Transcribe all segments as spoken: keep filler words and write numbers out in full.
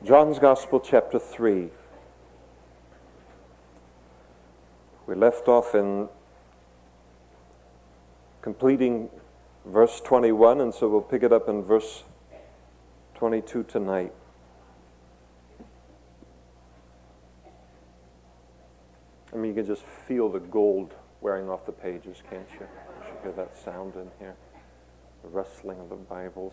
John's Gospel, chapter three. We left off in completing verse twenty-one, and so we'll pick it up in verse twenty-two tonight. I mean, you can just feel the gold wearing off the pages, can't you? You should hear that sound in here, the rustling of the Bibles.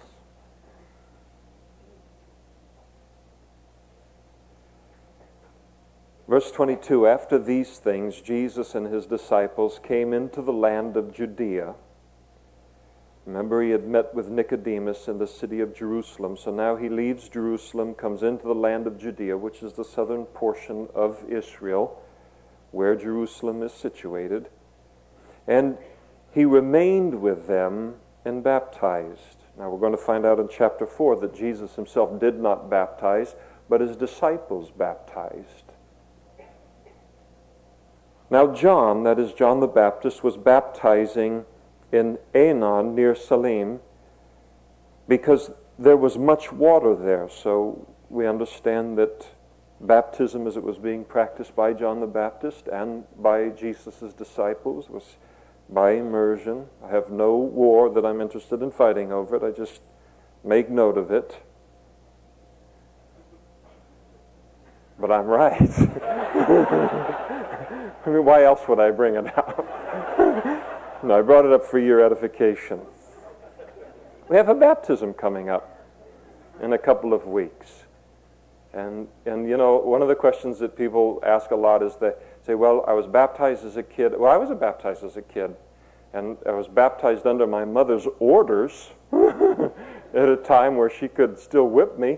Verse twenty-two, after these things, Jesus and his disciples came into the land of Judea. Remember, he had met with Nicodemus in the city of Jerusalem, so now he leaves Jerusalem, comes into the land of Judea, which is the southern portion of Israel, where Jerusalem is situated. And he remained with them and baptized. Now we're going to find out in chapter four that Jesus himself did not baptize, but his disciples baptized. Now John, that is John the Baptist, was baptizing in Aenon near Salim because there was much water there. So we understand that baptism as it was being practiced by John the Baptist and by Jesus' disciples was by immersion. I have no war that I'm interested in fighting over it. I just make note of it. But I'm right. I mean, why else would I bring it up? No, I brought it up for your edification. We have a baptism coming up in a couple of weeks. And, and you know, one of the questions that people ask a lot is they say, well, I was baptized as a kid. Well, I was baptized as a kid. And I was baptized under my mother's orders at a time where she could still whip me.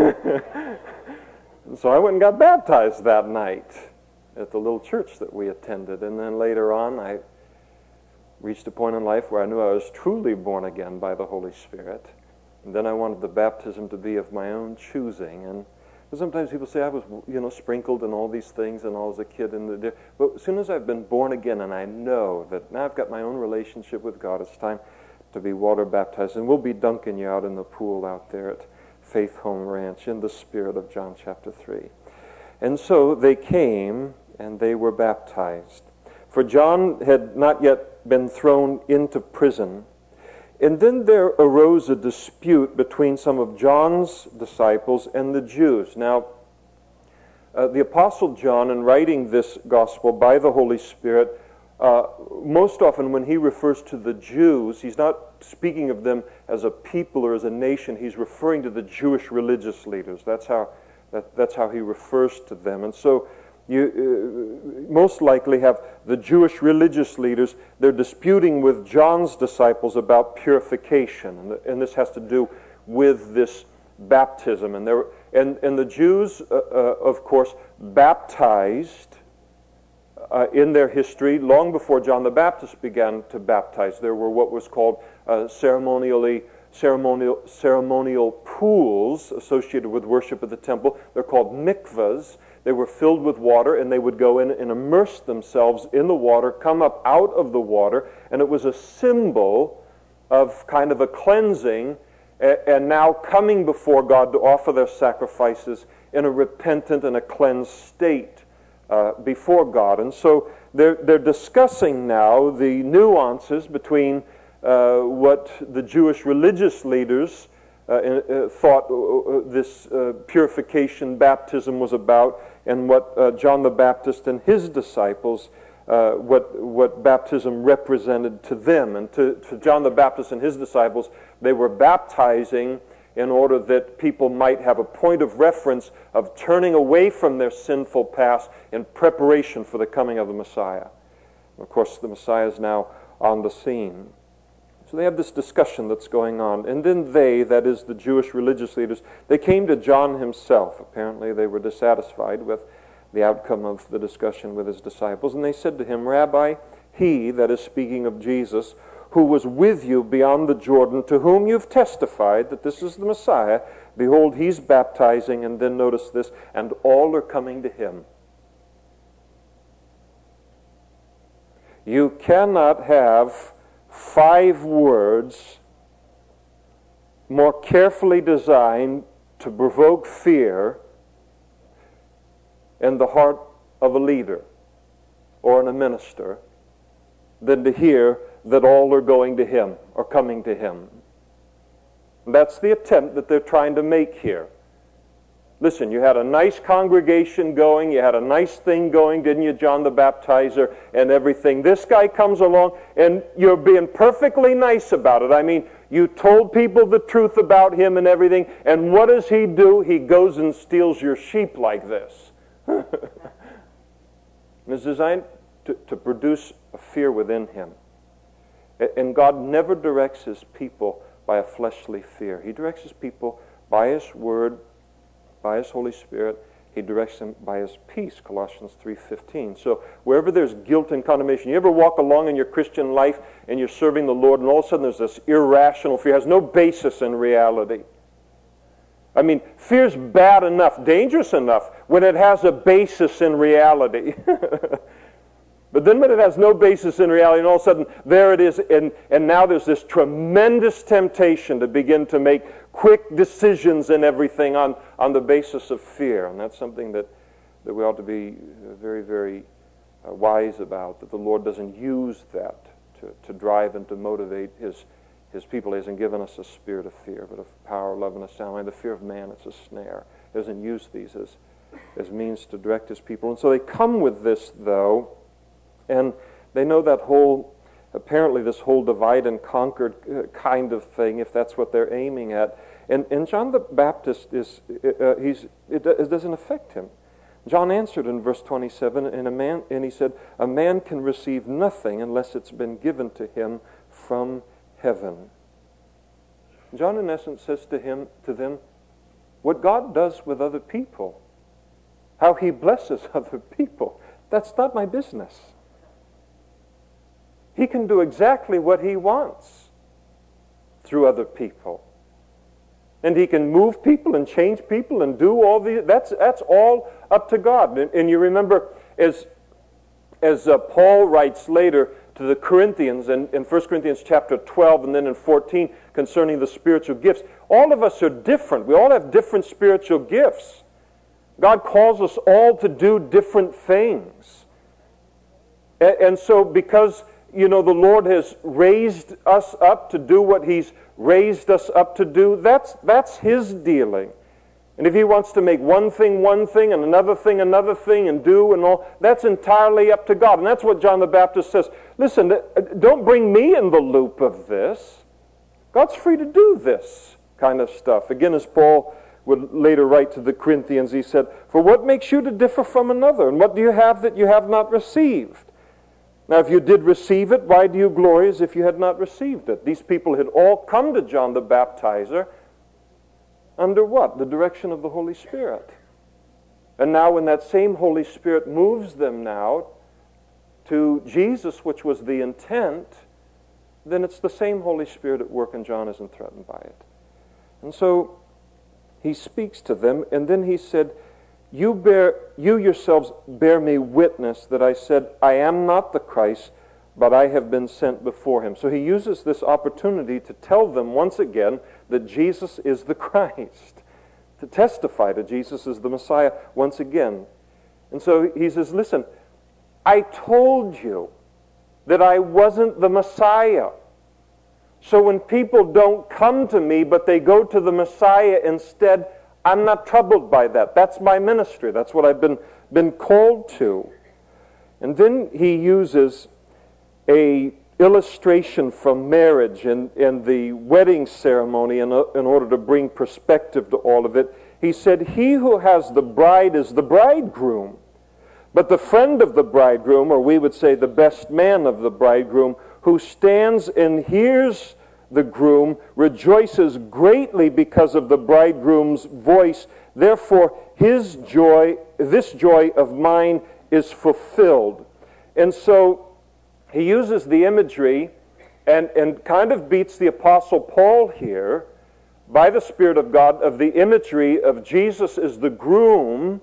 So I went and got baptized that night at the little church that we attended. And then later on, I reached a point in life where I knew I was truly born again by the Holy Spirit. And then I wanted the baptism to be of my own choosing. And sometimes people say I was, you know, sprinkled and all these things and all as a kid. And the, but as soon as I've been born again and I know that now I've got my own relationship with God, it's time to be water baptized. And we'll be dunking you out in the pool out there at Faith Home Ranch in the spirit of John chapter three. And so they came and they were baptized. For John had not yet been thrown into prison. And then there arose a dispute between some of John's disciples and the Jews. Now, uh, the Apostle John, in writing this gospel by the Holy Spirit, uh, most often when he refers to the Jews, he's not speaking of them as a people or as a nation. He's referring to the Jewish religious leaders. That's how that, that's how he refers to them. And so you uh, most likely have the Jewish religious leaders, they're disputing with John's disciples about purification. And, the, and this has to do with this baptism. And, there, and, and the Jews, uh, uh, of course, baptized uh, in their history long before John the Baptist began to baptize. There were what was called uh, ceremonially ceremonial, ceremonial pools associated with worship at the temple. They're called mikvahs. They were filled with water, and they would go in and immerse themselves in the water, come up out of the water, and it was a symbol of kind of a cleansing, and now coming before God to offer their sacrifices in a repentant and a cleansed state uh, before God. And so they're, they're discussing now the nuances between uh, what the Jewish religious leaders Uh, uh, thought uh, this uh, purification baptism was about, and what uh, John the Baptist and his disciples, uh, what what baptism represented to them. And to, to John the Baptist and his disciples, they were baptizing in order that people might have a point of reference of turning away from their sinful past in preparation for the coming of the Messiah. And of course, the Messiah is now on the scene. So they have this discussion that's going on. And then they, that is the Jewish religious leaders, they came to John himself. Apparently they were dissatisfied with the outcome of the discussion with his disciples. And they said to him, Rabbi, he, that is speaking of Jesus, who was with you beyond the Jordan, to whom you've testified that this is the Messiah, behold, he's baptizing, and then notice this, and all are coming to him. You cannot have five words more carefully designed to provoke fear in the heart of a leader or in a minister than to hear that all are going to him or coming to him. That's the attempt that they're trying to make here. Listen, you had a nice congregation going, you had a nice thing going, didn't you, John the Baptizer and everything. This guy comes along and you're being perfectly nice about it. I mean, you told people the truth about him and everything, and what does he do? He goes and steals your sheep like this. It's designed to, to produce a fear within him. And God never directs his people by a fleshly fear. He directs his people by his word, by his Holy Spirit. He directs them by his peace, Colossians three fifteen. So wherever there's guilt and condemnation, you ever walk along in your Christian life and you're serving the Lord and all of a sudden there's this irrational fear, has no basis in reality. I mean, fear's bad enough, dangerous enough, when it has a basis in reality. But then when it has no basis in reality, and all of a sudden there it is, and, and now there's this tremendous temptation to begin to make quick decisions and everything on, on the basis of fear. And that's something that, that we ought to be very, very uh, wise about, that the Lord doesn't use that to, to drive and to motivate his, his people. He hasn't given us a spirit of fear, but of power, love, and a sound mind. The fear of man, it's a snare. He doesn't use these as, as means to direct his people. And so they come with this, though, and they know that whole, apparently this whole divide and conquered kind of thing, if that's what they're aiming at. And, and John the Baptist, is uh, he's, it, it doesn't affect him. John answered in verse twenty-seven, and, a man, and he said, a man can receive nothing unless it's been given to him from heaven. John, in essence, says to him, to them, what God does with other people, how he blesses other people, that's not my business. He can do exactly what he wants through other people. And he can move people and change people and do all the, that's that's all up to God. And, and you remember, as, as uh, Paul writes later to the Corinthians, in, in First Corinthians chapter twelve and then in fourteen, concerning the spiritual gifts, all of us are different. We all have different spiritual gifts. God calls us all to do different things. And, and so because you know, the Lord has raised us up to do what he's raised us up to do, that's, that's his dealing. And if he wants to make one thing one thing and another thing another thing and do and all, that's entirely up to God. And that's what John the Baptist says. Listen, don't bring me in the loop of this. God's free to do this kind of stuff. Again, as Paul would later write to the Corinthians, he said, for what makes you to differ from another? And what do you have that you have not received? Now, if you did receive it, why do you glory as if you had not received it? These people had all come to John the Baptizer under what? The direction of the Holy Spirit. And now when that same Holy Spirit moves them now to Jesus, which was the intent, then it's the same Holy Spirit at work, and John isn't threatened by it. And so he speaks to them, and then he said, You bear, you yourselves bear me witness that I said, I am not the Christ, but I have been sent before him. So he uses this opportunity to tell them once again that Jesus is the Christ, to testify that Jesus is the Messiah once again. And so he says, listen, I told you that I wasn't the Messiah. So when people don't come to me, but they go to the Messiah instead, I'm not troubled by that. That's my ministry. That's what I've been, been called to. And then he uses a illustration from marriage and, and the wedding ceremony in, in order to bring perspective to all of it. He said, he who has the bride is the bridegroom, but the friend of the bridegroom, or we would say the best man of the bridegroom, who stands and hears the groom, rejoices greatly because of the bridegroom's voice. Therefore, his joy, this joy of mine is fulfilled. And so he uses the imagery and, and kind of beats the Apostle Paul here by the Spirit of God of the imagery of Jesus as the groom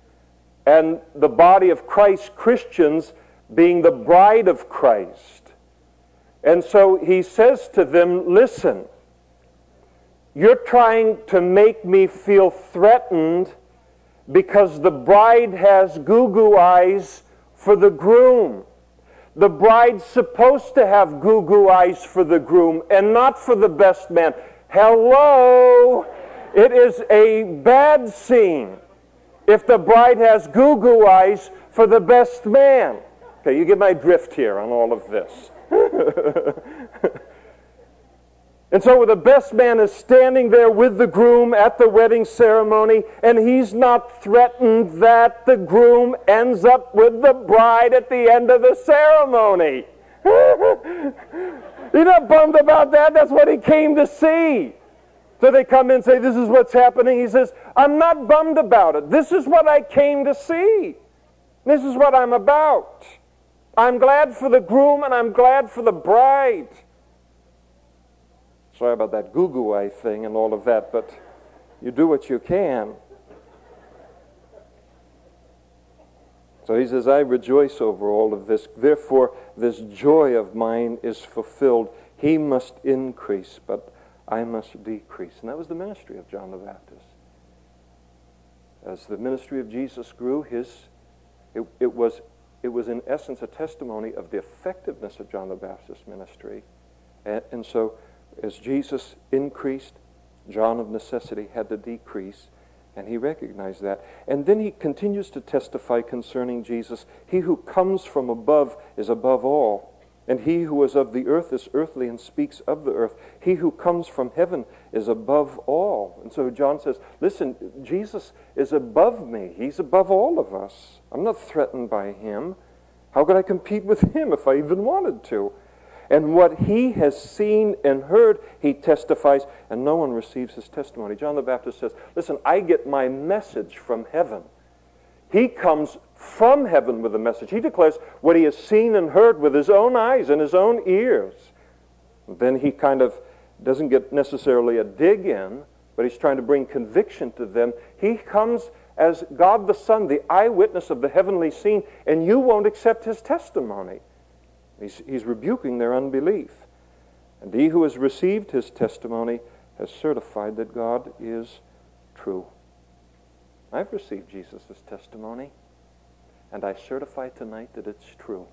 and the body of Christ, Christians, being the bride of Christ. And so he says to them, listen, you're trying to make me feel threatened because the bride has goo-goo eyes for the groom. The bride's supposed to have goo-goo eyes for the groom and not for the best man. Hello! It is a bad scene if the bride has goo-goo eyes for the best man. Okay, you get my drift here on all of this. And so the best man is standing there with the groom at the wedding ceremony, and he's not threatened that the groom ends up with the bride at the end of the ceremony. He's not bummed about that. That's what he came to see. So they come in and say, this is what's happening. He says, I'm not bummed about it. This is what I came to see. This is what I'm about. I'm glad for the groom and I'm glad for the bride. Sorry about that goo-goo eye thing and all of that, but you do what you can. So he says, I rejoice over all of this. Therefore, this joy of mine is fulfilled. He must increase, but I must decrease. And that was the ministry of John the Baptist. As the ministry of Jesus grew, his it, it was it was in essence a testimony of the effectiveness of John the Baptist's ministry. And, and so as Jesus increased, John of necessity had to decrease, and he recognized that. And then he continues to testify concerning Jesus. He who comes from above is above all, and he who is of the earth is earthly and speaks of the earth. He who comes from heaven is above all. And so John says, listen, Jesus is above me. He's above all of us. I'm not threatened by him. How could I compete with him if I even wanted to? And what he has seen and heard, he testifies, and no one receives his testimony. John the Baptist says, listen, I get my message from heaven. He comes from heaven with the message. He declares what he has seen and heard with his own eyes and his own ears. And then he kind of doesn't get necessarily a dig in, but he's trying to bring conviction to them. He comes as God the Son, the eyewitness of the heavenly scene, and you won't accept his testimony. He's, he's rebuking their unbelief. And he who has received his testimony has certified that God is true. I've received Jesus' testimony, and I certify tonight that it's true.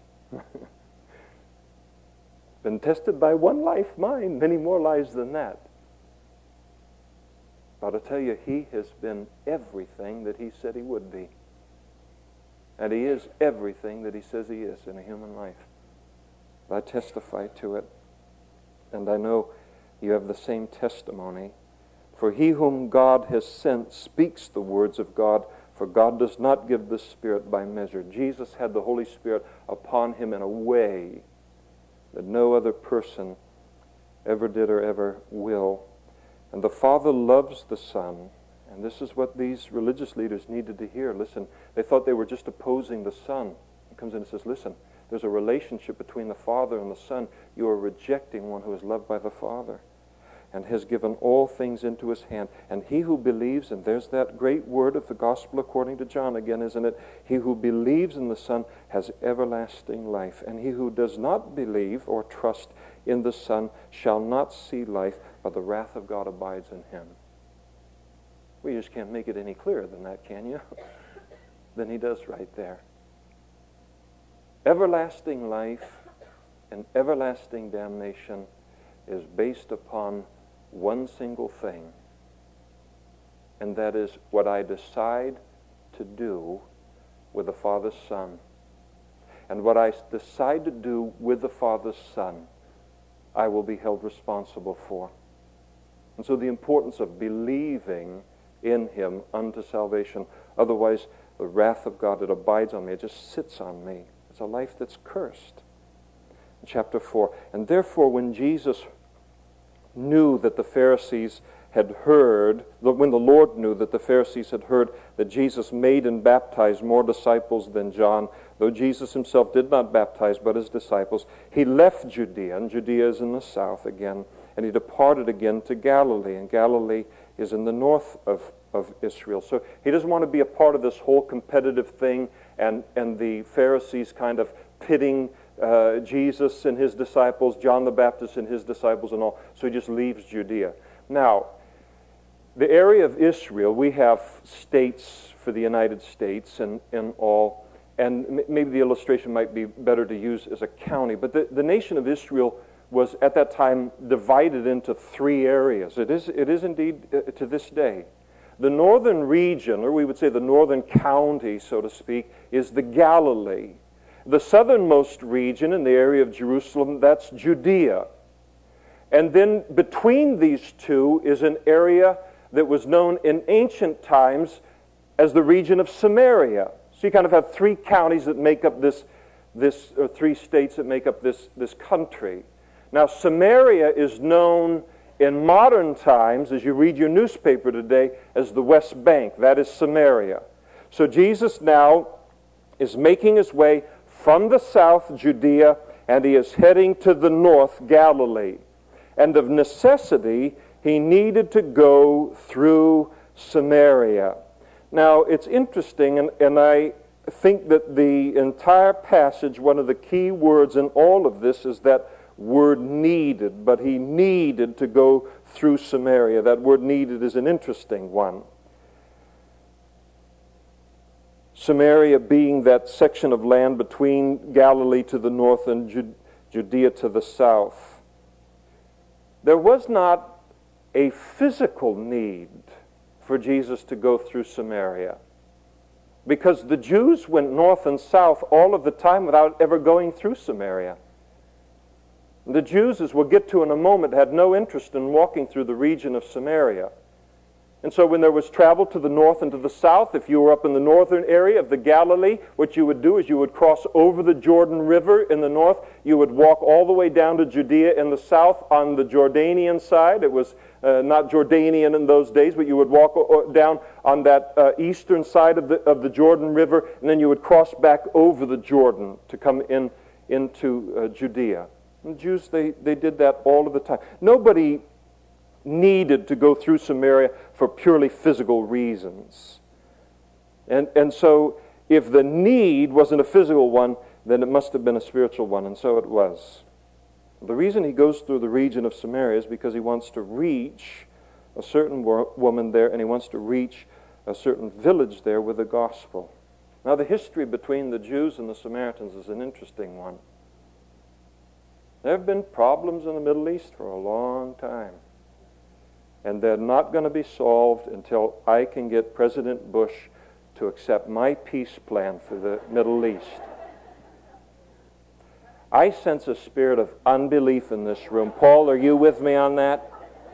Been tested by one life, mine, many more lives than that. But I'll tell you, he has been everything that he said he would be. And he is everything that he says he is in a human life. I testify to it, and I know you have the same testimony. For he whom God has sent speaks the words of God, for God does not give the Spirit by measure. Jesus had the Holy Spirit upon him in a way that no other person ever did or ever will. And the Father loves the Son, and this is what these religious leaders needed to hear. Listen, they thought they were just opposing the Son. He comes in and says, listen, there's a relationship between the Father and the Son. You are rejecting one who is loved by the Father and has given all things into his hand. And he who believes, and there's that great word of the gospel according to John again, isn't it? He who believes in the Son has everlasting life. And he who does not believe or trust in the Son shall not see life, but the wrath of God abides in him. Well, you just can't make it any clearer than that, can you? Then he does right there. Everlasting life and everlasting damnation is based upon one single thing, and that is what I decide to do with the Father's Son. And what I decide to do with the Father's Son, I will be held responsible for. And so the importance of believing in him unto salvation. Otherwise, the wrath of God that abides on me, it just sits on me. It's a life that's cursed. In chapter four. And therefore, when Jesus knew that the Pharisees had heard, when the Lord knew that the Pharisees had heard that Jesus made and baptized more disciples than John, though Jesus himself did not baptize but his disciples, he left Judea, and Judea is in the south again, and he departed again to Galilee, and Galilee is in the north of, of Israel. So he doesn't want to be a part of this whole competitive thing and, and the Pharisees kind of pitting uh, Jesus and his disciples, John the Baptist and his disciples and all. So he just leaves Judea. Now, the area of Israel, we have states for the United States and, and all, and m- maybe the illustration might be better to use as a county, but the, the nation of Israel was at that time divided into three areas. It is, it is indeed uh, to this day. The northern region, or we would say the northern county, so to speak, is the Galilee. The southernmost region in the area of Jerusalem, that's Judea. And then between these two is an area that was known in ancient times as the region of Samaria. So you kind of have three counties that make up this, this or three states that make up this, this country. Now, Samaria is known in modern times, as you read your newspaper today, as the West Bank. That is Samaria. So Jesus now is making his way from the south, Judea, and he is heading to the north, Galilee. And of necessity, he needed to go through Samaria. Now, it's interesting, and, and I think that the entire passage, one of the key words in all of this is that word needed, but he needed to go through Samaria. That word needed is an interesting one. Samaria being that section of land between Galilee to the north and Judea to the south. There was not a physical need for Jesus to go through Samaria, because the Jews went north and south all of the time without ever going through Samaria. The Jews, as we'll get to in a moment, had no interest in walking through the region of Samaria. And so when there was travel to the north and to the south, if you were up in the northern area of the Galilee, what you would do is you would cross over the Jordan River in the north. You would walk all the way down to Judea in the south on the Jordanian side. It was uh, not Jordanian in those days, but you would walk o- down on that uh, eastern side of the, of the Jordan River, and then you would cross back over the Jordan to come in into uh, Judea. And the Jews, they, they did that all of the time. Nobody needed to go through Samaria for purely physical reasons. And, and so if the need wasn't a physical one, then it must have been a spiritual one, and so it was. The reason he goes through the region of Samaria is because he wants to reach a certain wo- woman there, and he wants to reach a certain village there with the gospel. Now, the history between the Jews and the Samaritans is an interesting one. There have been problems in the Middle East for a long time. And they're not going to be solved until I can get President Bush to accept my peace plan for the Middle East. I sense a spirit of unbelief in this room. Paul, are you with me on that?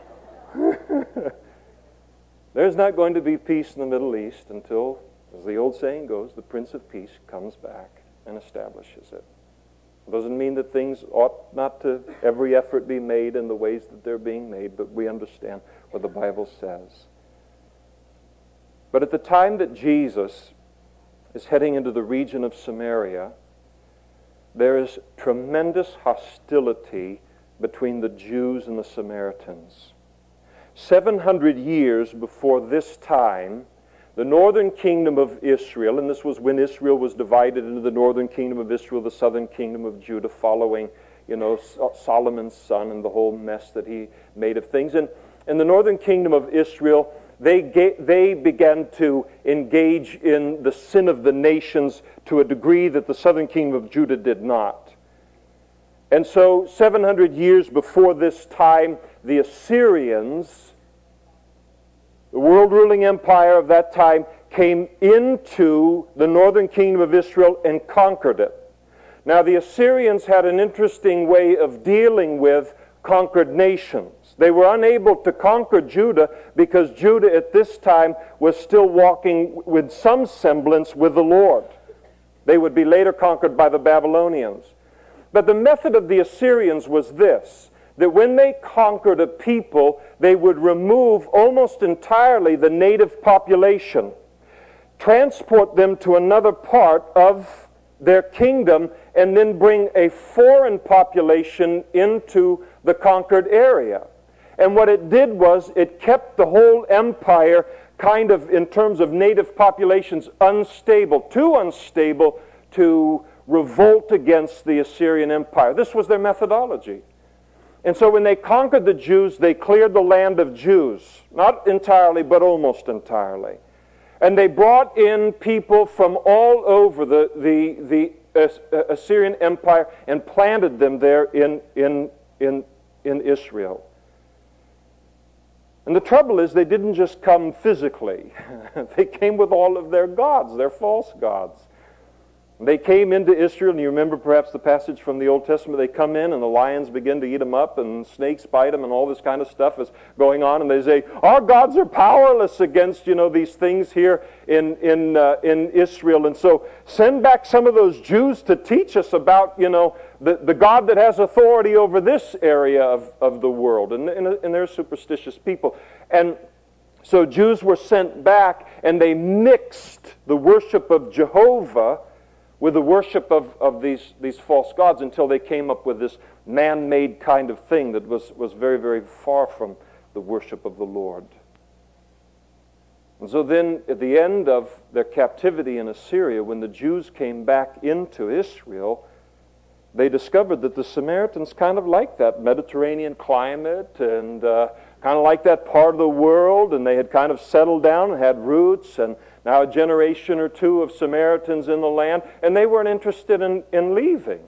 There's not going to be peace in the Middle East until, as the old saying goes, the Prince of Peace comes back and establishes it. It doesn't mean that things ought not to, every effort be made in the ways that they're being made, but we understand what the Bible says. But at the time that Jesus is heading into the region of Samaria, there is tremendous hostility between the Jews and the Samaritans. seven hundred years before this time, the northern kingdom of Israel, and this was when Israel was divided into the northern kingdom of Israel, the southern kingdom of Judah, following, you know, Solomon's son and the whole mess that he made of things. And in the northern kingdom of Israel, they ga- they began to engage in the sin of the nations to a degree that the southern kingdom of Judah did not. And so, seven hundred years before this time, the Assyrians, the world-ruling empire of that time, came into the northern kingdom of Israel and conquered it. Now, the Assyrians had an interesting way of dealing with conquered nations. They were unable to conquer Judah because Judah at this time was still walking with some semblance with the Lord. They would be later conquered by the Babylonians. But the method of the Assyrians was this: that when they conquered a people, they would remove almost entirely the native population, transport them to another part of their kingdom, and then bring a foreign population into the conquered area. And what it did was it kept the whole empire kind of, in terms of native populations, unstable, too unstable to revolt against the Assyrian Empire. This was their methodology. And so when they conquered the Jews, they cleared the land of Jews. Not entirely, but almost entirely. And they brought in people from all over the, the, the Assyrian Empire and planted them there in, in, in, in Israel. And the trouble is, they didn't just come physically. They came with all of their gods, their false gods. They came into Israel, and you remember perhaps the passage from the Old Testament. They come in, and the lions begin to eat them up, and snakes bite them, and all this kind of stuff is going on. And they say, our gods are powerless against, you know, these things here in in uh, in Israel. And so send back some of those Jews to teach us about, you know, the, the God that has authority over this area of, of the world. And, and, and they're superstitious people. And so Jews were sent back, and they mixed the worship of Jehovah with the worship of, of these, these false gods until they came up with this man-made kind of thing that was, was very, very far from the worship of the Lord. And so then, at the end of their captivity in Assyria, when the Jews came back into Israel, they discovered that the Samaritans kind of liked that Mediterranean climate and uh, kind of like that part of the world, and they had kind of settled down and had roots, and now a generation or two of Samaritans in the land, and they weren't interested in, in leaving.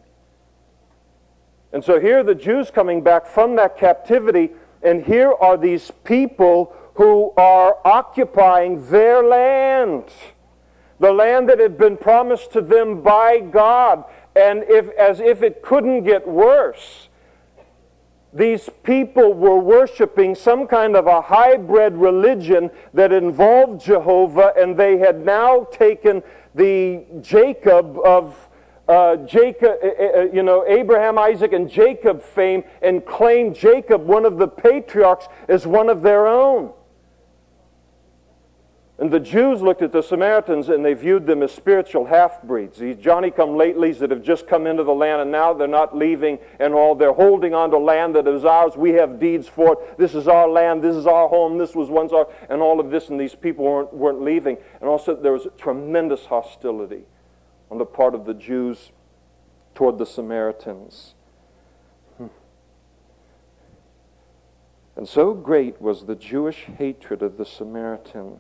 And so here are the Jews coming back from that captivity, and here are these people who are occupying their land, the land that had been promised to them by God, and if, as if it couldn't get worse. These people were worshiping some kind of a hybrid religion that involved Jehovah, and they had now taken the Jacob of uh, Jacob, uh, you know, Abraham, Isaac, and Jacob fame, and claimed Jacob, one of the patriarchs, as one of their own. And the Jews looked at the Samaritans and they viewed them as spiritual half-breeds. These Johnny-come-latelys that have just come into the land and now they're not leaving and all. They're holding on to land that is ours. We have deeds for it. This is our land. This is our home. This was once our... And all of this, and these people weren't, weren't leaving. And also there was tremendous hostility on the part of the Jews toward the Samaritans. And so great was the Jewish hatred of the Samaritan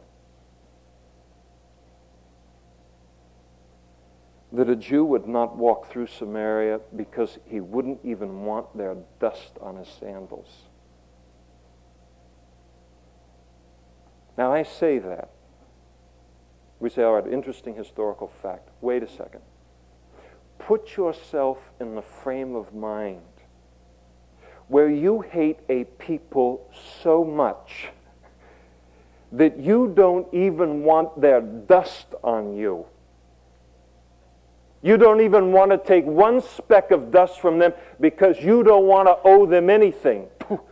that a Jew would not walk through Samaria because he wouldn't even want their dust on his sandals. Now I say that. We say, all right, interesting historical fact. Wait a second. Put yourself in the frame of mind where you hate a people so much that you don't even want their dust on you. You don't even want to take one speck of dust from them because you don't want to owe them anything.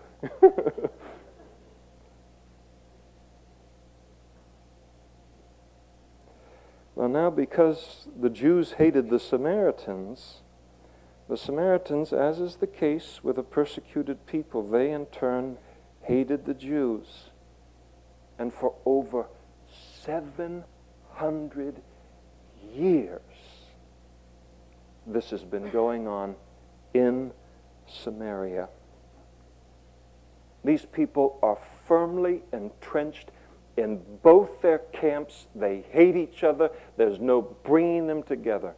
Well, now because the Jews hated the Samaritans, the Samaritans, as is the case with a persecuted people, they in turn hated the Jews. And for over seven hundred years, this has been going on in Samaria. These people are firmly entrenched in both their camps. They hate each other. There's no bringing them together.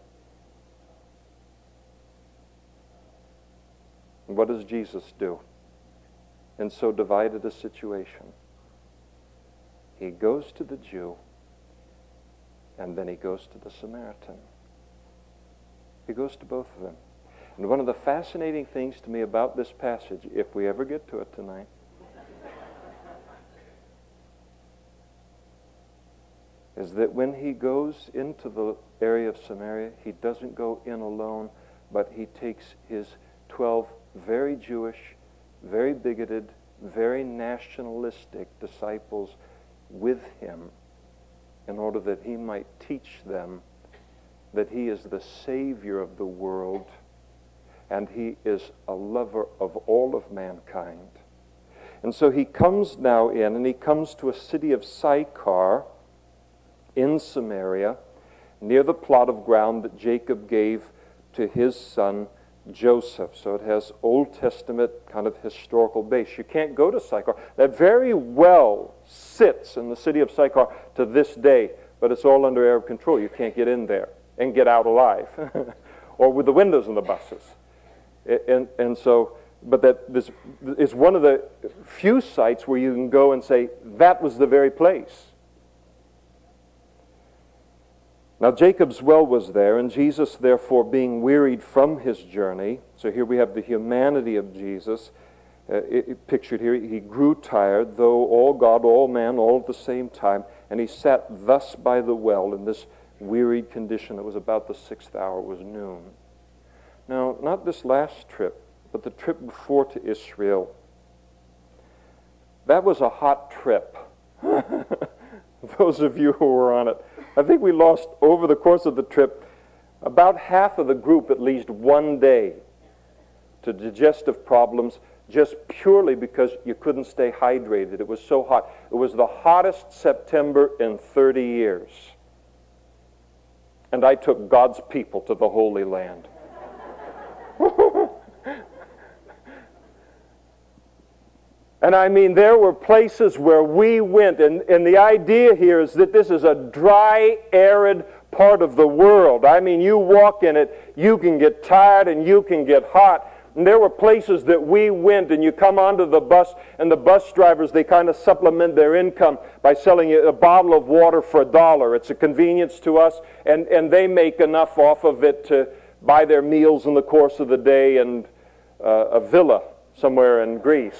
And what does Jesus do in so divided a situation? He goes to the Jew, and then he goes to the Samaritan. He goes to both of them. And one of the fascinating things to me about this passage, if we ever get to it tonight, is that when he goes into the area of Samaria, he doesn't go in alone, but he takes his twelve very Jewish, very bigoted, very nationalistic disciples with him in order that he might teach them that he is the Savior of the world and he is a lover of all of mankind. And so he comes now in, and he comes to a city of Sychar in Samaria, near the plot of ground that Jacob gave to his son Joseph. So it has Old Testament kind of historical base. You can't go to Sychar. That very well sits in the city of Sychar to this day, but it's all under Arab control. You can't get in there and get out alive, or with the windows in the buses. And, and so, but that this is one of the few sites where you can go and say, that was the very place. Now Jacob's well was there, and Jesus, therefore, being wearied from his journey, so here we have the humanity of Jesus, uh, it, it pictured here, he grew tired, though all God, all man, all at the same time, and he sat thus by the well in this wearied condition. It was about the sixth hour, it was noon. Now, not this last trip, but the trip before to Israel. That was a hot trip. Those of you who were on it. I think we lost, over the course of the trip, about half of the group at least one day to digestive problems, just purely because you couldn't stay hydrated. It was so hot. It was the hottest September in thirty years. And I took God's people to the Holy Land. And I mean, there were places where we went, and, and the idea here is that this is a dry, arid part of the world. I mean, you walk in it, you can get tired and you can get hot. And there were places that we went, and you come onto the bus, and the bus drivers, they kind of supplement their income by selling you a bottle of water for a dollar. It's a convenience to us, and, and they make enough off of it to buy their meals in the course of the day and uh, a villa somewhere in Greece.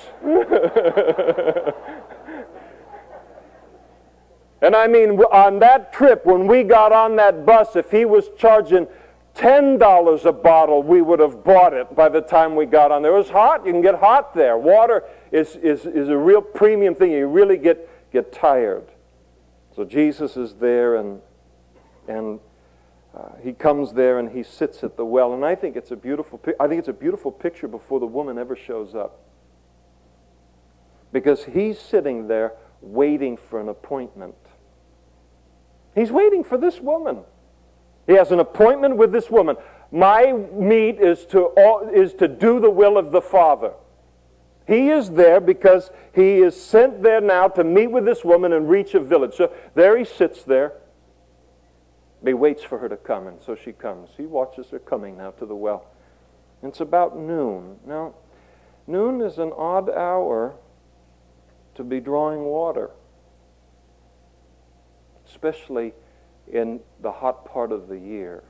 And I mean, on that trip, when we got on that bus, if he was charging ten dollars a bottle, we would have bought it by the time we got on there. It was hot. You can get hot there. Water is, is, is a real premium thing. You really get, get tired. So Jesus is there, and, and uh, he comes there, and he sits at the well. And I think it's a beautiful, I think it's a beautiful picture before the woman ever shows up. Because he's sitting there waiting for an appointment. He's waiting for this woman. He has an appointment with this woman. My meat is to, is to do the will of the Father. He is there because he is sent there now to meet with this woman and reach a village. So there he sits there. He waits for her to come, and so she comes. He watches her coming now to the well. It's about noon. Now, noon is an odd hour to be drawing water, especially in the hot part of the year.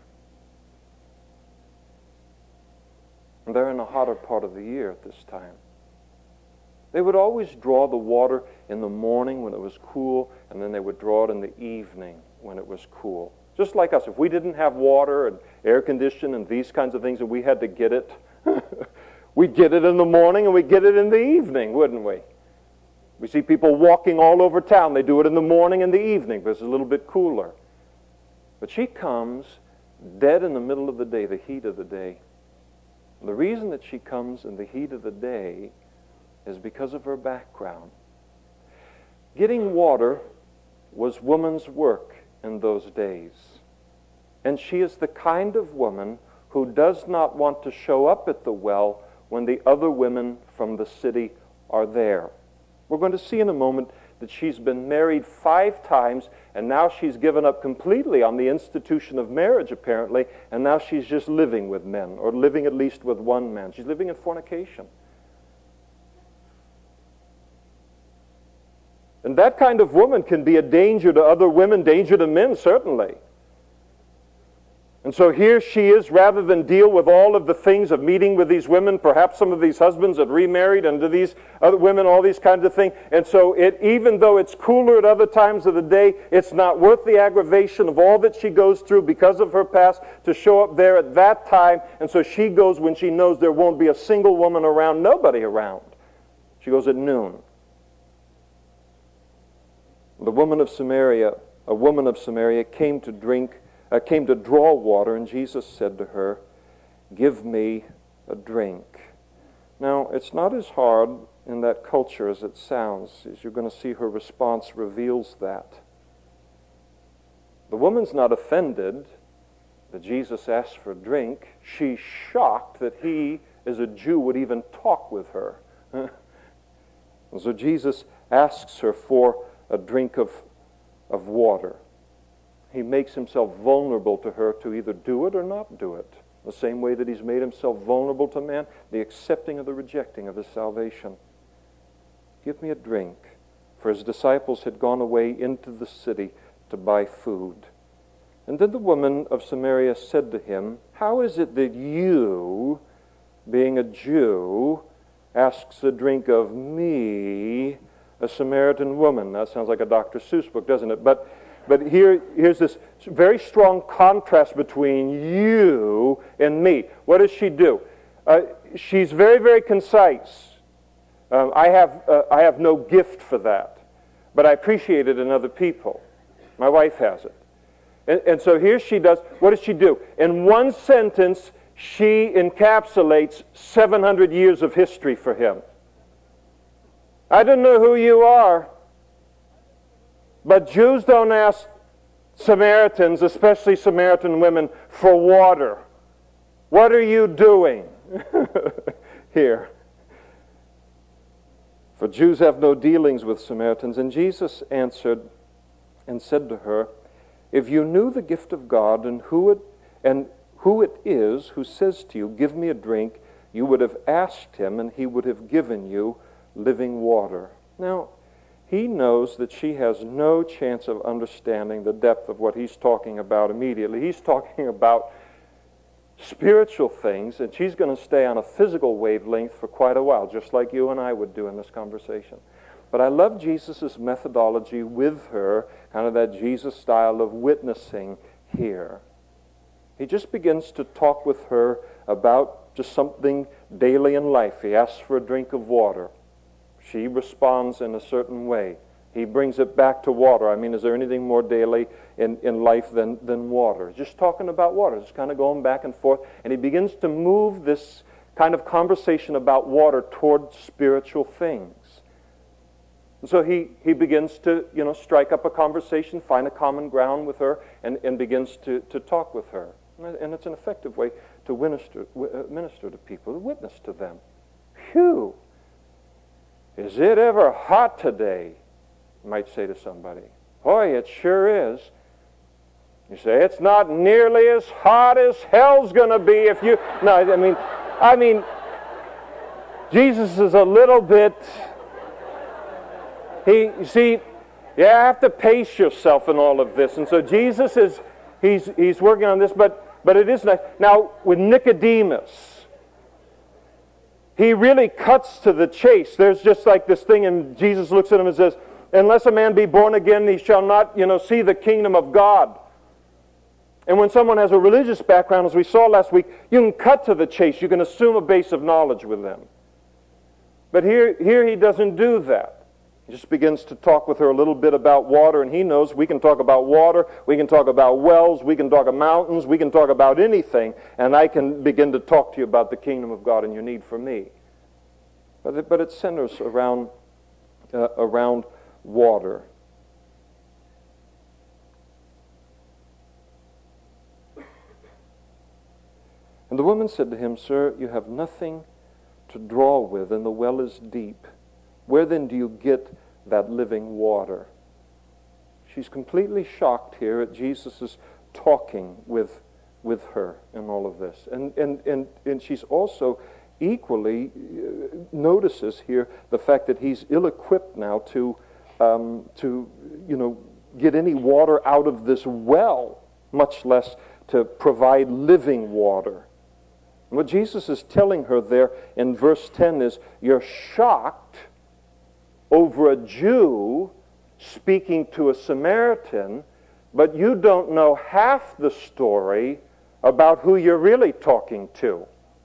And they're in the hotter part of the year at this time. They would always draw the water in the morning when it was cool, and then they would draw it in the evening when it was cool. Just like us, if we didn't have water and air conditioning and these kinds of things, and we had to get it, we'd get it in the morning and we'd get it in the evening, wouldn't we? We see people walking all over town. They do it in the morning and the evening because it's a little bit cooler. But she comes dead in the middle of the day, the heat of the day. And the reason that she comes in the heat of the day is because of her background. Getting water was woman's work in those days. And she is the kind of woman who does not want to show up at the well when the other women from the city are there. We're going to see in a moment that she's been married five times, and now she's given up completely on the institution of marriage, apparently, and now she's just living with men, or living at least with one man. She's living in fornication. And that kind of woman can be a danger to other women, danger to men, certainly. And so here she is, rather than deal with all of the things of meeting with these women, perhaps some of these husbands had remarried and to these other women, all these kinds of things. And so it, even though it's cooler at other times of the day, it's not worth the aggravation of all that she goes through because of her past to show up there at that time. And so she goes when she knows there won't be a single woman around, nobody around. She goes at noon. The woman of Samaria, a woman of Samaria came to drink Uh, came to draw water, and Jesus said to her, "Give me a drink." Now, it's not as hard in that culture as it sounds. As you're going to see, her response reveals that. The woman's not offended that Jesus asks for a drink. She's shocked that he, as a Jew, would even talk with her. And so Jesus asks her for a drink of, of water. He makes himself vulnerable to her to either do it or not do it. The same way that he's made himself vulnerable to man, the accepting or the rejecting of his salvation. Give me a drink. For his disciples had gone away into the city to buy food. And then the woman of Samaria said to him, how is it that you, being a Jew, asks a drink of me, a Samaritan woman? That sounds like a Doctor Seuss book, doesn't it? But but here, here's this very strong contrast between you and me. What does she do? Uh, she's very, very concise. Um, I have uh, I have no gift for that, but I appreciate it in other people. My wife has it. And, and so here she does, what does she do? In one sentence, she encapsulates seven hundred years of history for him. I don't know who you are, but Jews don't ask Samaritans, especially Samaritan women, for water. What are you doing here? For Jews have no dealings with Samaritans. And Jesus answered and said to her, if you knew the gift of God and who it and who it is who says to you, give me a drink, you would have asked him and he would have given you living water. Now, he knows that she has no chance of understanding the depth of what he's talking about immediately. He's talking about spiritual things, and she's going to stay on a physical wavelength for quite a while, just like you and I would do in this conversation. But I love Jesus' methodology with her, kind of that Jesus style of witnessing here. He just begins to talk with her about just something daily in life. He asks for a drink of water. She responds in a certain way. He brings it back to water. I mean, is there anything more daily in, in life than, than water? Just talking about water, just kind of going back and forth. And he begins to move this kind of conversation about water toward spiritual things. And so he, he begins to, you know, strike up a conversation, find a common ground with her, and, and begins to, to talk with her. And it's an effective way to minister, minister to people, to witness to them. Phew! Is it ever hot today? You might say to somebody. Boy, it sure is. You say, it's not nearly as hot as hell's going to be if you... No, I mean, I mean, Jesus is a little bit... He, you see, you have to pace yourself in all of this. And so Jesus is, he's, he's working on this, but, but it is nice. Now, with Nicodemus, he really cuts to the chase. There's just like this thing, and Jesus looks at him and says, unless a man be born again, he shall not, you know, see the kingdom of God. And when someone has a religious background, as we saw last week, you can cut to the chase. You can assume a base of knowledge with them. But here, here he doesn't do that. He just begins to talk with her a little bit about water, and he knows we can talk about water, we can talk about wells, we can talk about mountains, we can talk about anything, and I can begin to talk to you about the kingdom of God and your need for me. But it, but it centers around, uh, around water. And the woman said to him, Sir, you have nothing to draw with, and the well is deep. Where then do you get that living water? She's completely shocked here at Jesus' talking with, with her in all of this. And, and, and, and she's also equally uh, notices here the fact that he's ill-equipped now to, um, to you know, get any water out of this well, much less to provide living water. And what Jesus is telling her there in verse ten is, you're shocked over a Jew speaking to a Samaritan, but you don't know half the story about who you're really talking to.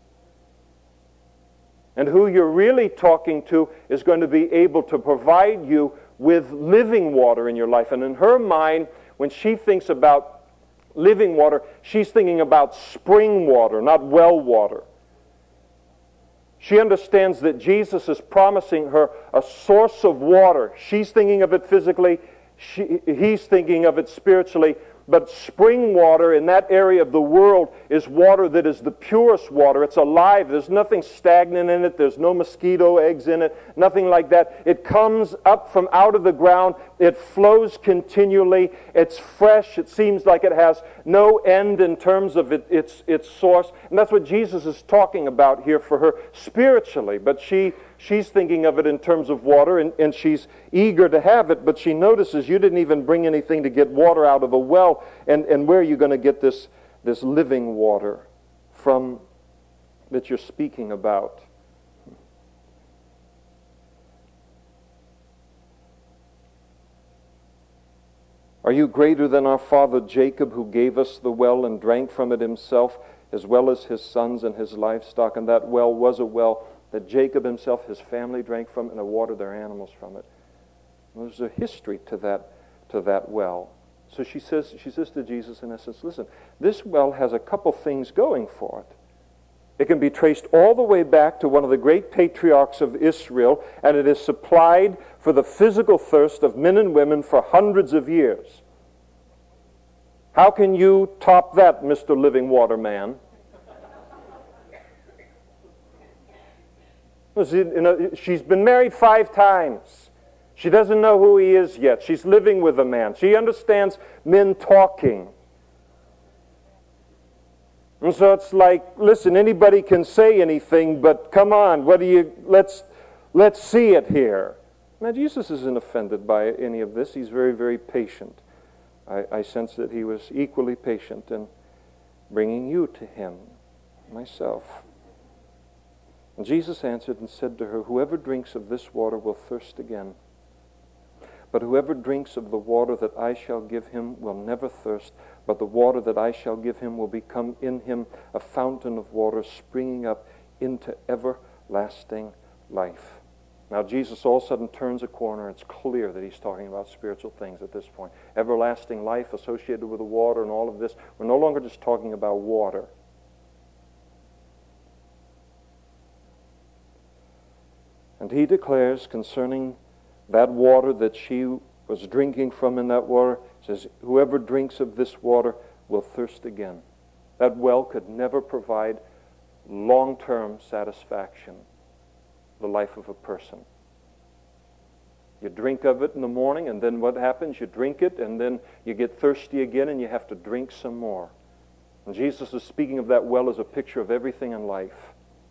And who you're really talking to is going to be able to provide you with living water in your life. And in her mind, when she thinks about living water, she's thinking about spring water, not well water. She understands that Jesus is promising her a source of water. She's thinking of it physically. She, he's thinking of it spiritually. but spring water in that area of the world is water that is the purest water. It's alive. There's nothing stagnant in it. There's no mosquito eggs in it, nothing like that. It comes up from out of the ground. It flows continually. It's fresh. It seems like it has no end in terms of it, its, its source. And that's what Jesus is talking about here for her spiritually. But she She's thinking of it in terms of water, and, and she's eager to have it, but she notices you didn't even bring anything to get water out of a well, and, and where are you going to get this, this living water from that you're speaking about? Are you greater than our father Jacob, who gave us the well and drank from it himself, as well as his sons and his livestock? And that well was a well that Jacob himself, his family drank from, and watered their animals from it. And there's a history to that, to that well. So she says, she says to Jesus, in essence, listen, this well has a couple things going for it. It can be traced all the way back to one of the great patriarchs of Israel, and it is supplied for the physical thirst of men and women for hundreds of years. How can you top that, Mister Living Water Man? She's been married five times. She doesn't know who he is yet. She's living with a man. She understands men talking. And so it's like, listen, anybody can say anything, but come on, what do you, let's, let's see it here. Now, Jesus isn't offended by any of this. He's very, very patient. I, I sense that he was equally patient in bringing you to him, myself. And Jesus answered and said to her, whoever drinks of this water will thirst again. But whoever drinks of the water that I shall give him will never thirst, but the water that I shall give him will become in him a fountain of water springing up into everlasting life. Now Jesus all of a sudden turns a corner. It's clear that he's talking about spiritual things at this point. Everlasting life associated with the water and all of this. We're no longer just talking about water. And he declares concerning that water that she was drinking from in that water, says, whoever drinks of this water will thirst again. That well could never provide long-term satisfaction, the life of a person. You drink of it in the morning, and then what happens? You drink it, and then you get thirsty again, and you have to drink some more. And Jesus is speaking of that well as a picture of everything in life.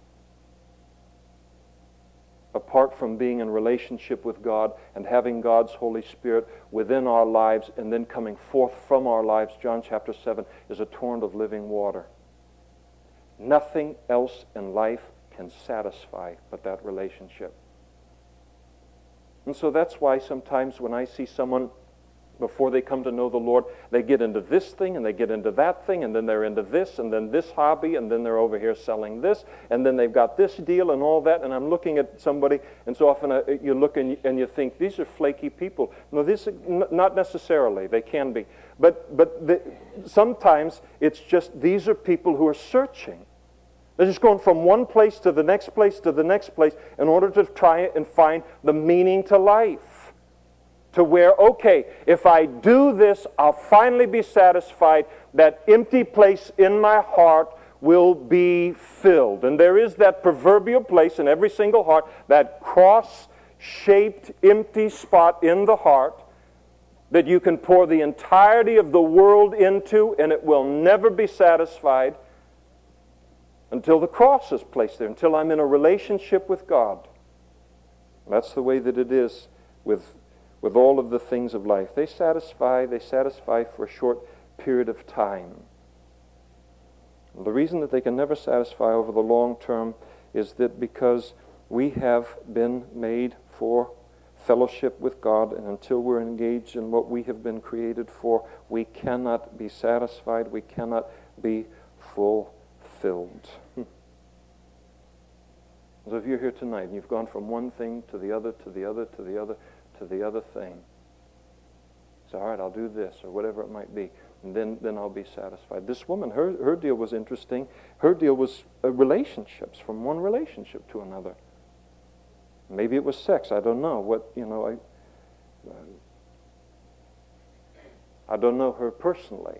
Apart from being in relationship with God and having God's Holy Spirit within our lives and then coming forth from our lives, John chapter seven, is a torrent of living water. Nothing else in life can satisfy but that relationship. And so that's why sometimes when I see someone, before they come to know the Lord, they get into this thing and they get into that thing, and then they're into this and then this hobby, and then they're over here selling this, and then they've got this deal and all that, and I'm looking at somebody, and so often I, you look and you, and you think, these are flaky people. No, this not necessarily. They can be. But, but the, sometimes it's just these are people who are searching. They're just going from one place to the next place to the next place in order to try and find the meaning to life. To where, okay, if I do this, I'll finally be satisfied. That empty place in my heart will be filled. And there is that proverbial place in every single heart, that cross-shaped empty spot in the heart that you can pour the entirety of the world into, and it will never be satisfied until the cross is placed there, until I'm in a relationship with God. That's the way that it is with with all of the things of life. They satisfy, they satisfy for a short period of time. The reason that they can never satisfy over the long term is that because we have been made for fellowship with God, and until we're engaged in what we have been created for, we cannot be satisfied, we cannot be fulfilled. So if you're here tonight and you've gone from one thing to the other, to the other, to the other, to the other thing. So, all right, I'll do this, or whatever it might be, and then, then I'll be satisfied. This woman, her, her deal was interesting. Her deal was uh, relationships, from one relationship to another. Maybe it was sex, I don't know. What, you know, I... Uh, I don't know her personally.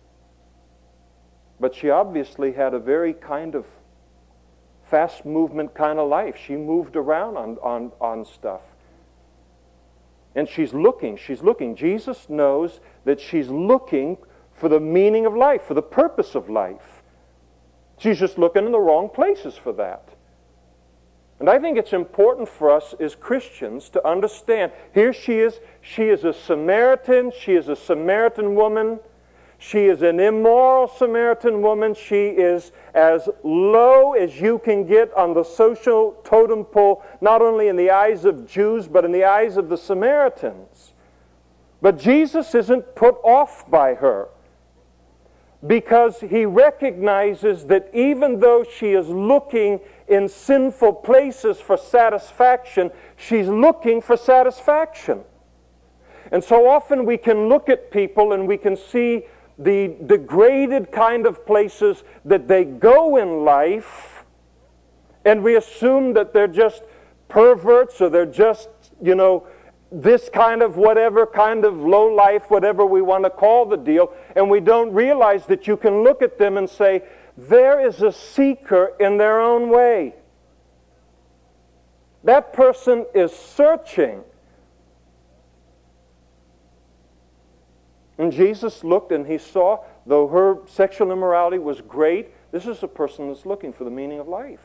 But she obviously had a very kind of fast movement kind of life. She moved around on, on, on stuff. And she's looking, she's looking. Jesus knows that she's looking for the meaning of life, for the purpose of life. She's just looking in the wrong places for that. And I think it's important for us as Christians to understand, here she is, she is a Samaritan, she is a Samaritan woman, she is an immoral Samaritan woman, she is as low as you can get on the social totem pole, not only in the eyes of Jews, but in the eyes of the Samaritans. But Jesus isn't put off by her, because he recognizes that even though she is looking in sinful places for satisfaction, she's looking for satisfaction. And so often we can look at people and we can see the degraded kind of places that they go in life, and we assume that they're just perverts, or they're just, you know, this kind of whatever, kind of low life, whatever we want to call the deal, and we don't realize that you can look at them and say, there is a seeker in their own way. That person is searching. And Jesus looked and he saw, though her sexual immorality was great, this is a person that's looking for the meaning of life.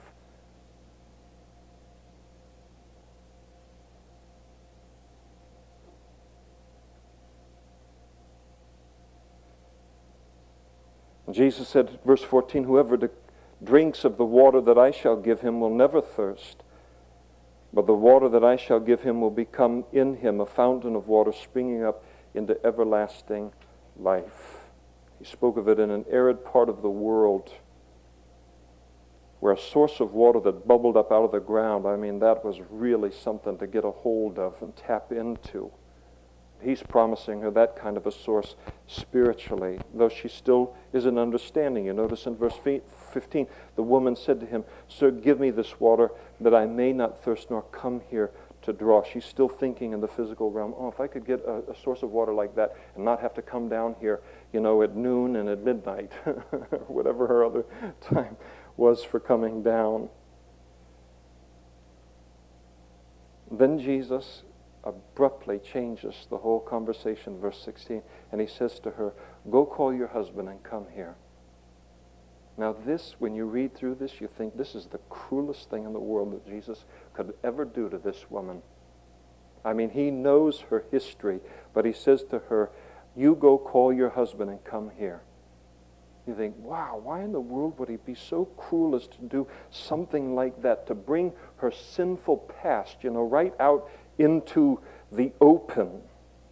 Jesus said, verse fourteen, whoever de- drinks of the water that I shall give him will never thirst, but the water that I shall give him will become in him a fountain of water springing up into everlasting life. He spoke of it in an arid part of the world where a source of water that bubbled up out of the ground, I mean, that was really something to get a hold of and tap into. He's promising her that kind of a source spiritually, though she still isn't understanding. You notice in verse fifteen, the woman said to him, Sir, give me this water that I may not thirst nor come here to draw. She's still thinking in the physical realm, oh, if I could get a, a source of water like that and not have to come down here, you know, at noon and at midnight, or whatever her other time was for coming down. Then Jesus abruptly changes the whole conversation, verse sixteen, and he says to her, go call your husband and come here. Now this, when you read through this, you think this is the cruelest thing in the world that Jesus could ever do to this woman. I mean, he knows her history, but he says to her, you go call your husband and come here. You think, wow, why in the world would he be so cruel as to do something like that, to bring her sinful past, you know, right out into the open?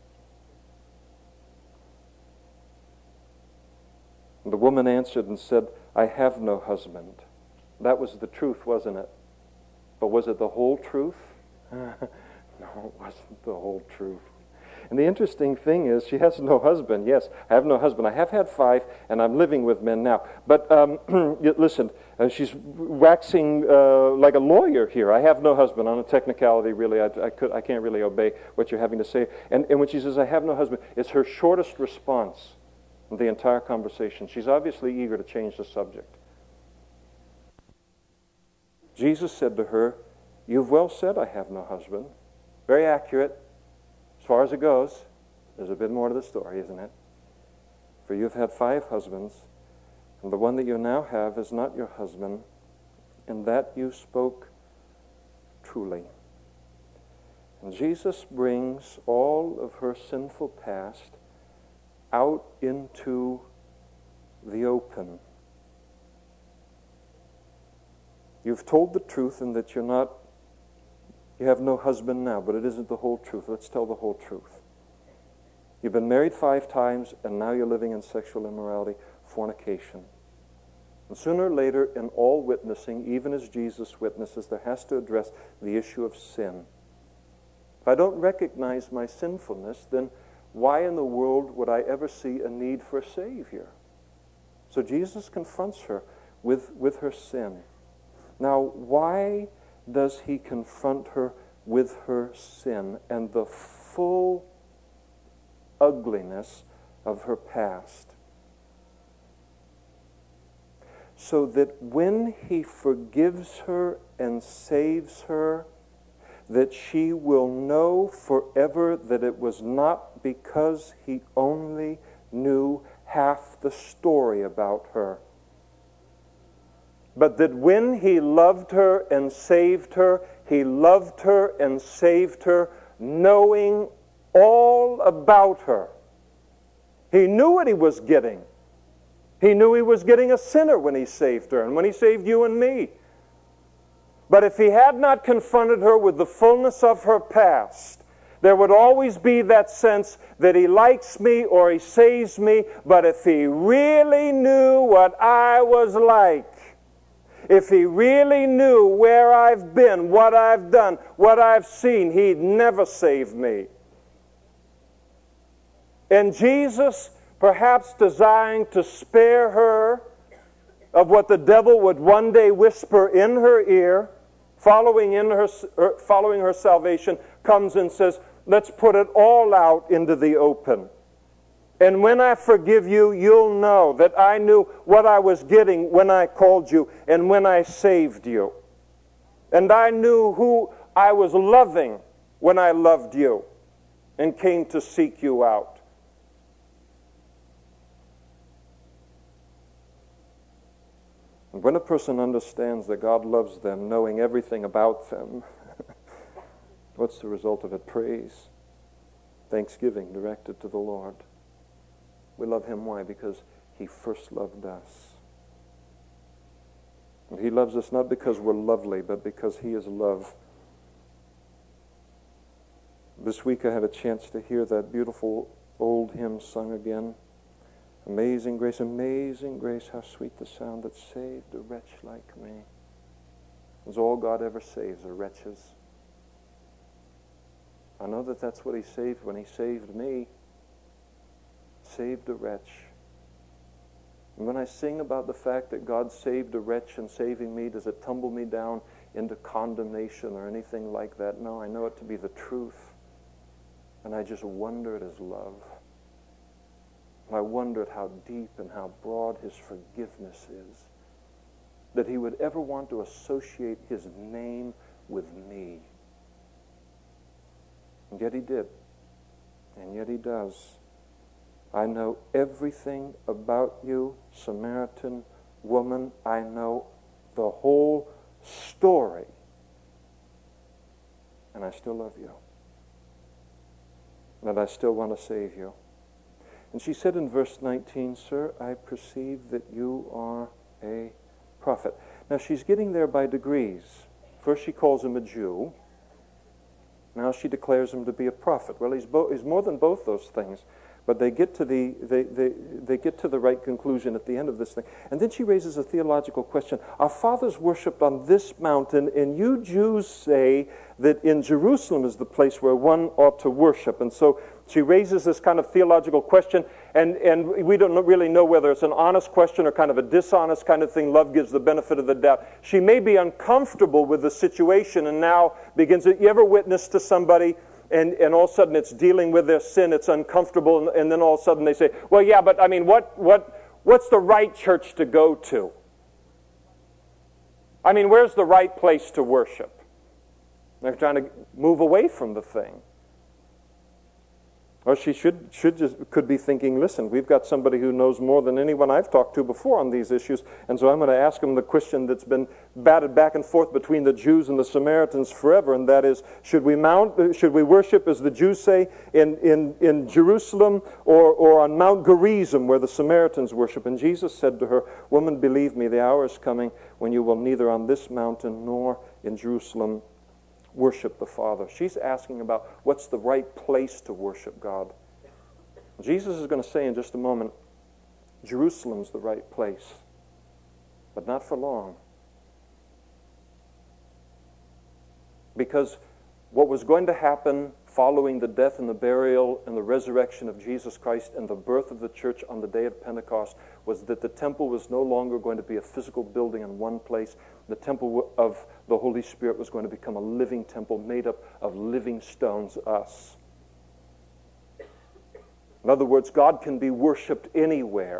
And the woman answered and said, I have no husband. That was the truth, wasn't it? But was it the whole truth? No, it wasn't the whole truth. And the interesting thing is, she has no husband. Yes, I have no husband. I have had five, and I'm living with men now. But um, listen, uh, she's waxing uh, like a lawyer here. I have no husband. On a technicality, really, I, I, could, I can't really obey what you're having to say. And, and when she says, I have no husband, it's her shortest response in the entire conversation. She's obviously eager to change the subject. Jesus said to her, you've well said, I have no husband. Very accurate. As far as it goes, there's a bit more to the story, isn't it? For you've had five husbands, and the one that you now have is not your husband, and that you spoke truly. And Jesus brings all of her sinful past out into the open. You've told the truth in that you're not You have no husband now, but it isn't the whole truth. Let's tell the whole truth. You've been married five times, and now you're living in sexual immorality, fornication. And sooner or later, in all witnessing, even as Jesus witnesses, there has to address the issue of sin. If I don't recognize my sinfulness, then why in the world would I ever see a need for a Savior? So Jesus confronts her with, with her sin. Now, why does he confront her with her sin and the full ugliness of her past, so that when He forgives her and saves her, that she will know forever that it was not because He only knew half the story about her, but that when He loved her and saved her, He loved her and saved her knowing all about her. He knew what He was getting. He knew He was getting a sinner when He saved her and when He saved you and me. But if He had not confronted her with the fullness of her past, there would always be that sense that He likes me or He saves me, but if He really knew what I was like, if He really knew where I've been, what I've done, what I've seen, He'd never save me. And Jesus, perhaps desiring to spare her of what the devil would one day whisper in her ear, following in her, following her salvation, comes and says, let's put it all out into the open. And when I forgive you, you'll know that I knew what I was getting when I called you and when I saved you. And I knew who I was loving when I loved you and came to seek you out. And when a person understands that God loves them, knowing everything about them, what's the result of it? Praise, thanksgiving directed to the Lord. We love Him. Why? Because He first loved us. And He loves us not because we're lovely, but because He is love. This week I had a chance to hear that beautiful old hymn sung again. Amazing grace, amazing grace, how sweet the sound that saved a wretch like me. It's all God ever saves are wretches. I know that that's what He saved when He saved me. Saved a wretch. And when I sing about the fact that God saved a wretch in saving me, does it tumble me down into condemnation or anything like that? No, I know it to be the truth. And I just wonder at His love. I wondered how deep and how broad His forgiveness is, that He would ever want to associate His name with me. And yet He did. And yet He does. I know everything about you, Samaritan woman. I know the whole story. And I still love you. And I still want to save you. And she said in verse nineteen, Sir, I perceive that you are a prophet. Now she's getting there by degrees. First she calls him a Jew. Now she declares him to be a prophet. Well, he's, bo- he's more than both those things. But they get to the they, they, they get to the right conclusion at the end of this thing. And then she raises a theological question. Our fathers worshipped on this mountain, and you Jews say that in Jerusalem is the place where one ought to worship. And so she raises this kind of theological question, and, and we don't really know whether it's an honest question or kind of a dishonest kind of thing. Love gives the benefit of the doubt. She may be uncomfortable with the situation and now begins to, you ever witness to somebody and, and all of a sudden it's dealing with their sin, it's uncomfortable, and, and then all of a sudden they say, well, yeah, but I mean, what, what, what's the right church to go to? I mean, where's the right place to worship? They're trying to move away from the thing. Or she should should just could be thinking, listen, we've got somebody who knows more than anyone I've talked to before on these issues, and so I'm going to ask him the question that's been batted back and forth between the Jews and the Samaritans forever, and that is, should we mount, should we worship, as the Jews say, in, in, in Jerusalem or, or on Mount Gerizim, where the Samaritans worship? And Jesus said to her, Woman, believe me, the hour is coming when you will neither on this mountain nor in Jerusalem worship the Father. She's asking about what's the right place to worship God. Jesus is going to say in just a moment, Jerusalem's the right place, but not for long. Because what was going to happen following the death and the burial and the resurrection of Jesus Christ and the birth of the church on the day of Pentecost was that the temple was no longer going to be a physical building in one place. The temple of the Holy Spirit was going to become a living temple made up of living stones, us. In other words, God can be worshiped anywhere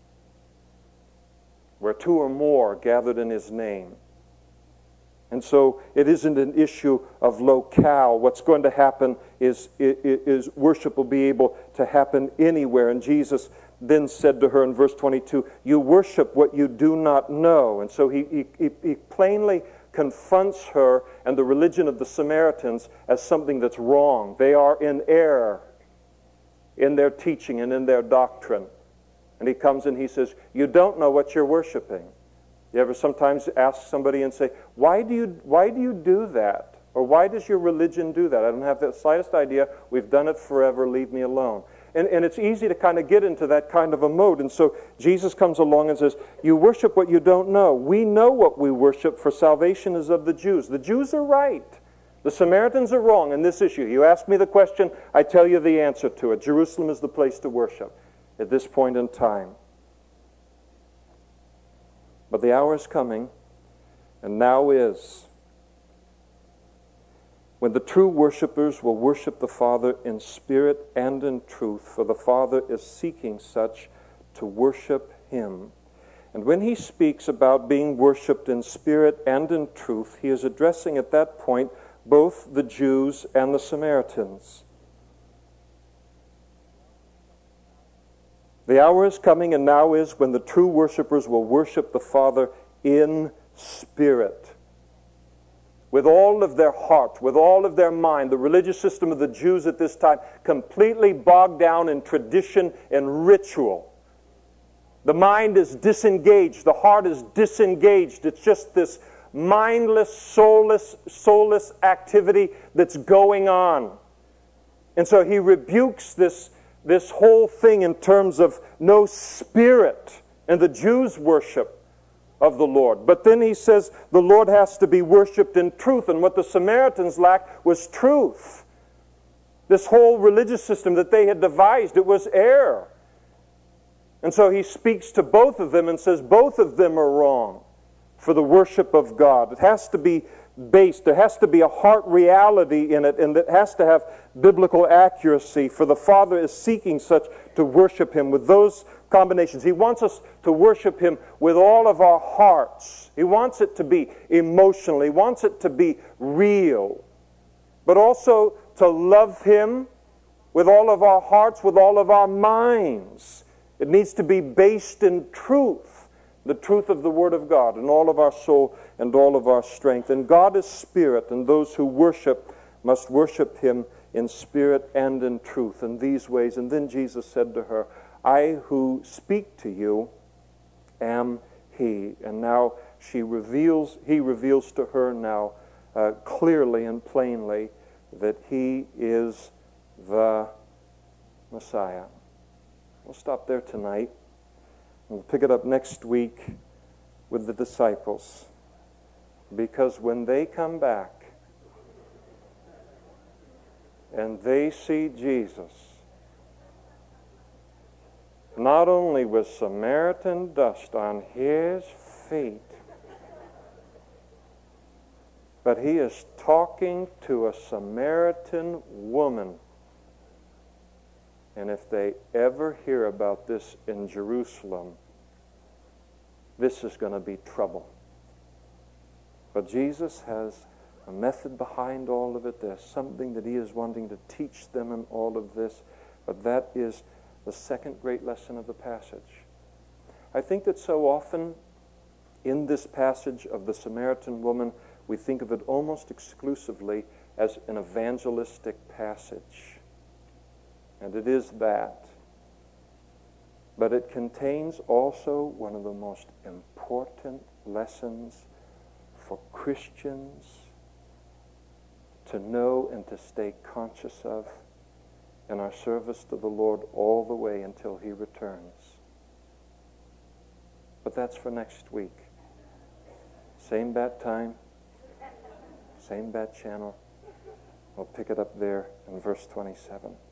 where two or more are gathered in His name. And so it isn't an issue of locale. What's going to happen is, is worship will be able to happen anywhere. And Jesus then said to her in verse twenty-two, you worship what you do not know. And so he, he, he plainly confronts her and the religion of the Samaritans as something that's wrong. They are in error in their teaching and in their doctrine. And he comes and he says, you don't know what you're worshiping. You ever sometimes ask somebody and say, why do you why do you do that? Or why does your religion do that? I don't have the slightest idea. We've done it forever. Leave me alone. And, and it's easy to kind of get into that kind of a mode. And so Jesus comes along and says, you worship what you don't know. We know what we worship, for salvation is of the Jews. The Jews are right. The Samaritans are wrong in this issue. You ask me the question, I tell you the answer to it. Jerusalem is the place to worship at this point in time. But the hour is coming, and now is, when the true worshipers will worship the Father in spirit and in truth, for the Father is seeking such to worship Him. And when He speaks about being worshipped in spirit and in truth, He is addressing at that point both the Jews and the Samaritans. The hour is coming, and now is, when the true worshipers will worship the Father in spirit, with all of their heart, with all of their mind. The religious system of the Jews at this time completely bogged down in tradition and ritual. The mind is disengaged. The heart is disengaged. It's just this mindless, soulless, soulless activity that's going on. And so he rebukes this This whole thing in terms of no spirit and the Jews' worship of the Lord. But then he says the Lord has to be worshipped in truth. And what the Samaritans lacked was truth. This whole religious system that they had devised, it was error. And so he speaks to both of them and says both of them are wrong for the worship of God. It has to be based. There has to be a heart reality in it, and it has to have biblical accuracy, for the Father is seeking such to worship Him with those combinations. He wants us to worship Him with all of our hearts. He wants it to be emotional. He wants it to be real. But also to love Him with all of our hearts, with all of our minds. It needs to be based in truth. The truth of the Word of God in all of our soul and all of our strength. And God is spirit, and those who worship must worship Him in spirit and in truth in these ways. And then Jesus said to her, I who speak to you am He. And now she reveals, He reveals to her now uh, clearly and plainly that He is the Messiah. We'll stop there tonight. We'll pick it up next week with the disciples. Because when they come back and they see Jesus, not only with Samaritan dust on His feet, but He is talking to a Samaritan woman. And if they ever hear about this in Jerusalem, this is going to be trouble. But Jesus has a method behind all of it. There's something that He is wanting to teach them in all of this. But that is the second great lesson of the passage. I think that so often in this passage of the Samaritan woman, we think of it almost exclusively as an evangelistic passage. And it is that. But it contains also one of the most important lessons for Christians to know and to stay conscious of in our service to the Lord all the way until He returns. But that's for next week. Same bat time, same bat channel. We'll pick it up there in verse twenty-seven.